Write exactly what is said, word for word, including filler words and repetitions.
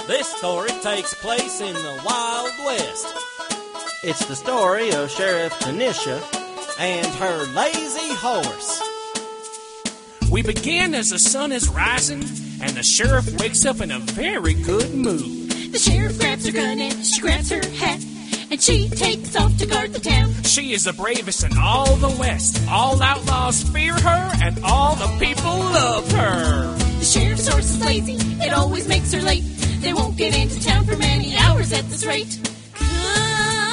This story takes place in the Wild West. It's the story of Sheriff Tanisha and her lazy horse. We begin as the sun is rising, and the sheriff wakes up in a very good mood. The sheriff grabs her gun and she grabs her hat, and she takes off to guard the town. She is the bravest in all the West. All outlaws fear her, and all the people love her. The sheriff's horse is lazy, it always makes her late. They won't get into town for many hours at this rate. Come